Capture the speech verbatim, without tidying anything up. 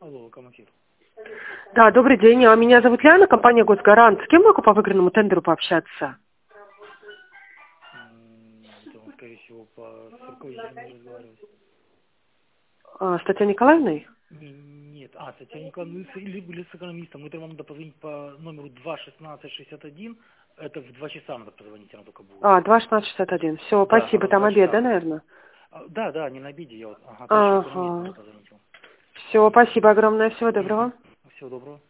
Алло, Локомотив. Да, добрый день. А, Меня зовут Ляна, компания «Госгарант». С кем могу по выигранному тендеру пообщаться? М, Это он, скорее всего, по с руководителем не разговаривать. А, с Татьяной Николаевной? Не- Нет, а, Татьяна Николаевна, ну, с- или, или с экономистом. Это вам надо позвонить по номеру два шестнадцать шестьдесят один. Это в два часа надо позвонить, она только будет. А, два шестнадцать шестьдесят один. Все, Да, спасибо. она в Там два обед, да, часа. наверное? А, Да, да, не на обеде, я вот, ага, точно, экономист надо Ага. позвонить вам. Все, спасибо огромное. Всего доброго. Всего доброго.